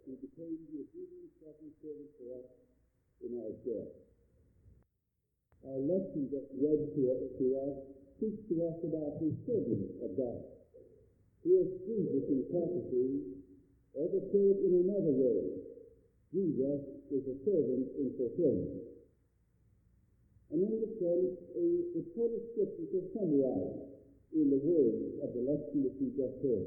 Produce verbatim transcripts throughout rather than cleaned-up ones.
He became the obedient suffering servant for us in our death. Our lesson that read to us, to us speaks to us about the servant of God. Here's Jesus in prophecy, or to say it in another way, Jesus is a servant in fulfillment. And in the sense, a, the total scriptures are summarized in the words of the lesson that we just heard.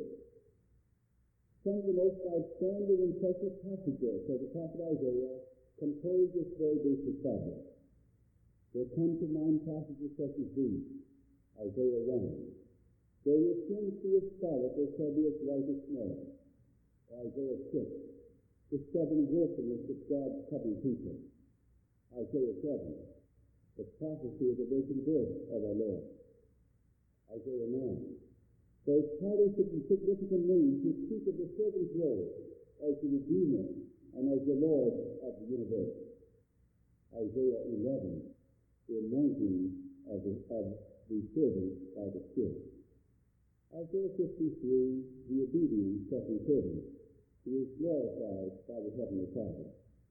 Some of the most outstanding and precious passages of the prophet Isaiah compose this very basic fabric. There come to mind passages such as these. Isaiah one. Though your sins be as scarlet, they shall be as white as snow. Isaiah six. The stubborn willfulness of God's covenant people. Isaiah seven. The prophecy of the virgin birth of our Lord. Isaiah nine. Those titles and significant names which speak of the servant's role as the Redeemer and as the Lord of the universe. Isaiah eleven. The anointing of the, of the servant by the Spirit. Isaiah fifty-three, the obedient second servant, who is glorified by the Heavenly Father.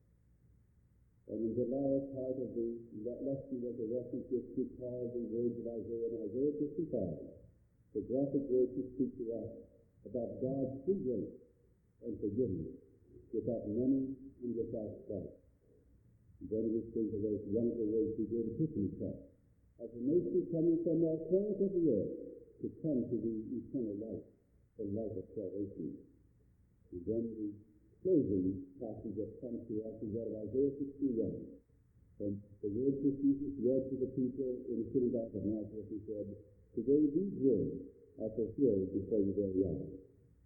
And in the latter part of the lesson was a reference which we call the words of Isaiah in Isaiah fifty-five, the graphic words which speak to us about God's free grace and forgiveness, without money and without price. Then we think of those wonderful words we did Epiphany taught, as a nation coming from all corners of the earth to come to the eternal life, the light of salvation. And then the closing passage that comes to us is that of Isaiah sixty-one. And the words that Jesus read to the people in the synagogue of Nazareth, he said, "Today these words are fulfilled before your very eyes."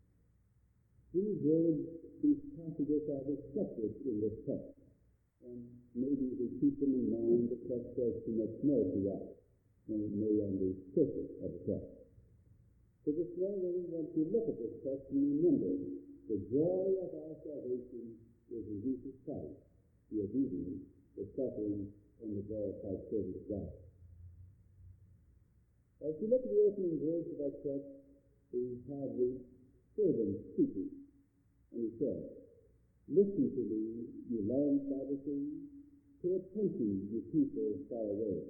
These words, these passages are reflected in this text. And maybe if we keep them in mind, the text says too much more to us than it may on the surface of the text. So this morning we want to look at this text and remember the joy of our salvation is in Jesus Christ, the obedient, the suffering, and the glorified servant of God. As we look at the opening words of our text, we have the servant speaking, and he says, "Listen to me, you lands by the sea. Pay attention, you people far away."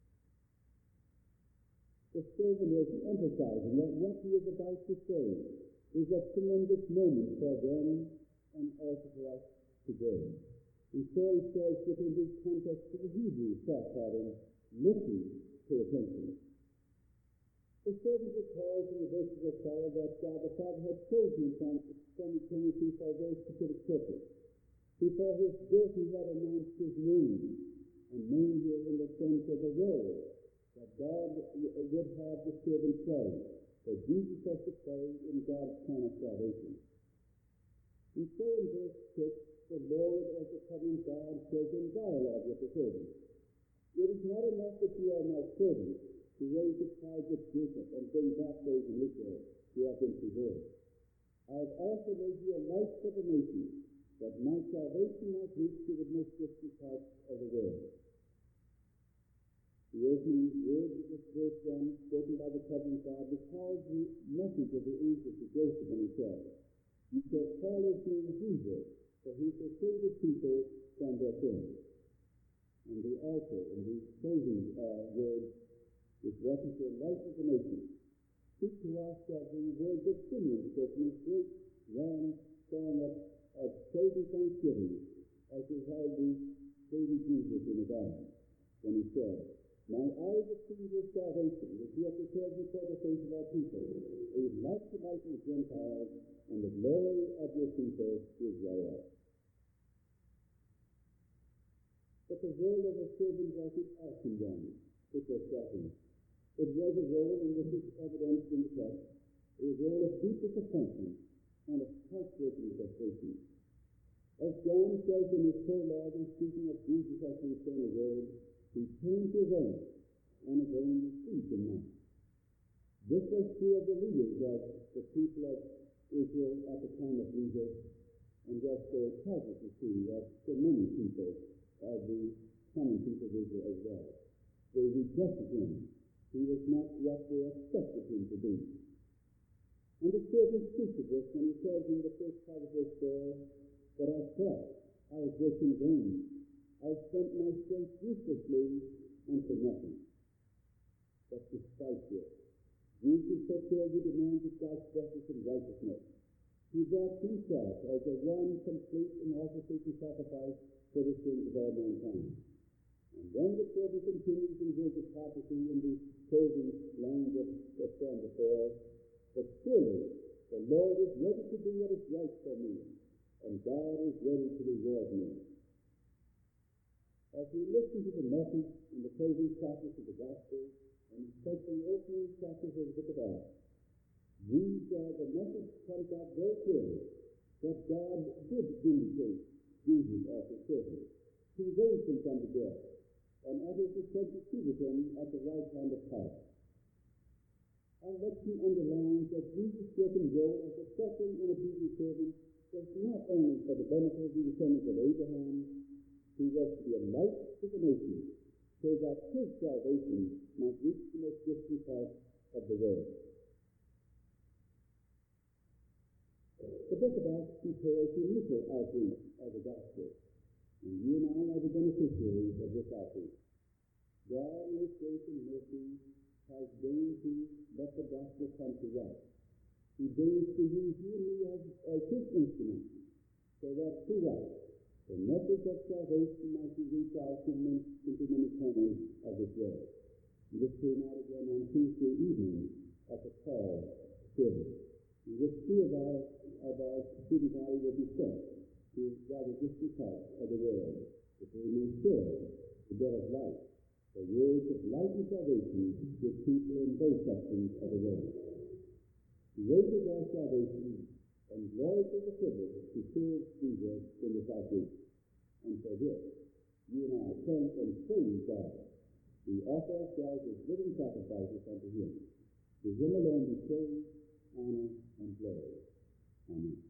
The servant is emphasizing that what he is about to say is a tremendous moment for them and also for us today. And so he says within this context to the Hebrews thought pattern, listen, pay attention. The servant recalls in the verses that follow that God the Father had chosen him from, from eternity for a very specific purpose. Before his birth he had announced his name, and name here in the sense of the role that God would have the servant play, that Jesus has to play in God's plan of salvation. And so in verse six, the Lord as the covenant God says in dialogue with the servant, "It is not enough that you are my servant to raise the tribes of Jacob and bring back those in Israel who have been preserved. I have also made you a light for the nations, that my salvation might reach to the most distant parts of the world." The opening words of this verse then, spoken by the covenant God, recalls the message of the angel to Joseph when he said, "You shall call his name Jesus, for he shall save the people from their sins." And the altar in these closing uh, words, with reference to the life of the nation, speak to us of the words of Simeon spoken in great grand song of, of praise and thanksgiving as he held the baby Jesus in his arms, when he said, "My eyes have seen your salvation, which you have prepared before the face of all people, a light to lighten the Gentiles, and the glory of your people Israel." But the role of a servant was an awesome one, which was shocking. It was a role, and this is evidenced in the text, a role of deep disappointment and of heartbreaking frustration. As John says in his prologue, in speaking of Jesus as the eternal word, he came to his own, and his own received him not. This was true of the leaders of the people of Israel at the time of Jesus, and was so tragically true of so many people of the common people of Israel as well. They rejected him. He was not what they expected him to be. And the servant speaks of this when he says in the first part of verse four, But I felt I was working vain. I spent my strength uselessly and for nothing. But despite this, Jesus fulfilled the demands of God's justice and righteousness. He brought himself as the one complete and all-sufficient sacrifice for the sins of all mankind. And then the servant continues in words of prophecy in the closing lines of the stand before us. But surely the Lord is ready to do what is right for me, and God is ready to reward me. As we listen to the message in the closing chapters of the Gospel, and especially the opening chapters of the book of Acts, these, uh, the message comes out very clearly that God did vindicate Jesus as his servant. He raised him from the dead, and at his ascension seated him at the right hand of power. Our lesson underlines that Jesus' given role as a suffering and obedient servant was not only for the benefit of the descendants of Abraham. He was to be a light to the nations, so that his salvation might reach the most distant parts of the world. The book of Acts details the initial outreach of the gospel, and you and I are the beneficiaries of this outreach. God, in his grace and mercy, has deigned to let the gospel come to us. He deigns to use you and me as, as his instruments, so that through us, the message of salvation might be reached out to many, into many corners of this world. And this came out again on Tuesday evening at the call service, in which two of our, of our student body will be sent to rather distant parts of the world, that they may share the bread of life, the words of life and salvation with people in both sections of the world. Great is our salvation, and glorious is the privilege to serve Jesus in this outreach. And for this, you and I thank and praise God. We offer ourselves as living sacrifices unto him. To him alone be praise, honor, and glory. Amen.